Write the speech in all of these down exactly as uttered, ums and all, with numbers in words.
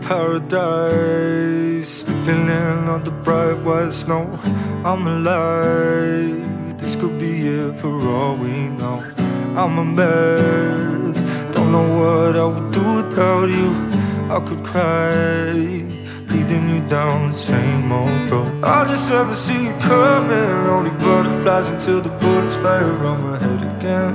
paradise, sleeping in on the bright white snow. I'm alive, this could be it for all we know. I'm a mess, don't know what I would do without you. I could cry, leading you down the same old road. I just never see you coming, only butterflies until the bullets fly around my head again.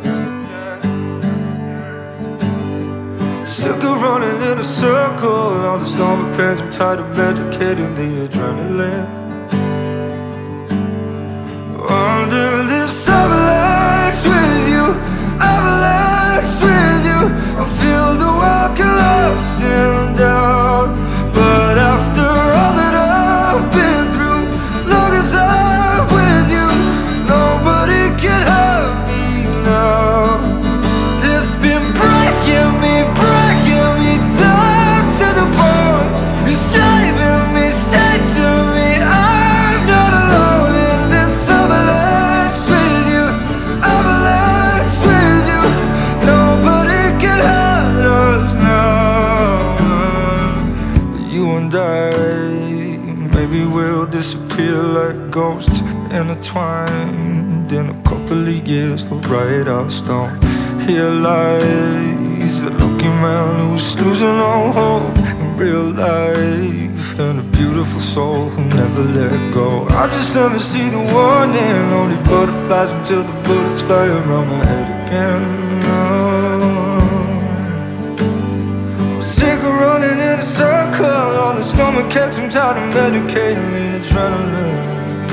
Sick of running in a circle, all the stomach pains, I'm tired of medicating the adrenaline. Under this avalanche with you, avalanche with you, I feel the world collapsing down. But after all that I've been through, long as I'm with you, nobody can hurt me now. It's been breaking me, breaking me down to the bone. It's driving me, say to me, I'm not alone in this avalanche with you, avalanche with you. Nobody can hurt us now. You and I, maybe we'll disappear like ghosts, intertwined in a couple of years. They'll write our stone. Here lies a lucky man who's losing all hope in real life, and a beautiful soul who never let go. I just never see the warning, only butterflies until the bullets fly around my head again. I'm sick of running in a circle, all the stomach aches, I'm tired of medicating the adrenaline.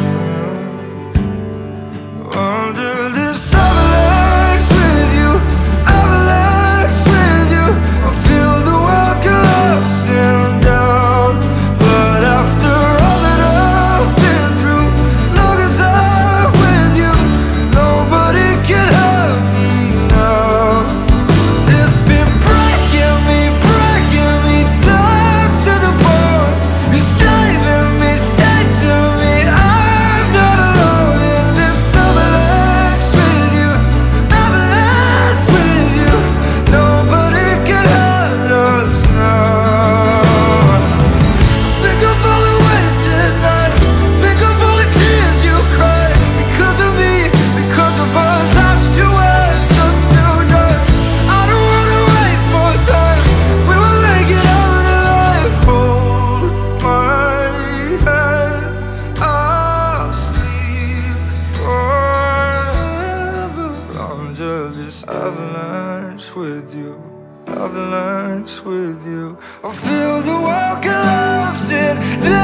Under this avalanche with you, avalanche with you, I feel the world collapsing down. But after all that I've been through, long as I'm with you, nobody can hurt me now. It's been breaking me, breaking me down to the bone. It's driving me, say to me, I'm not alone in this avalanche with you, avalanche with you. Nobody can hurt us now. Think of all the wasted nights, think of all the tears you cried because of me, because of us. Last two words, just two dots. I don't wanna waste more time. We will make it out alive. Hold my hand, I'll sleep forever under this avalanche with you, avalanche with you. I feel the world collapsing.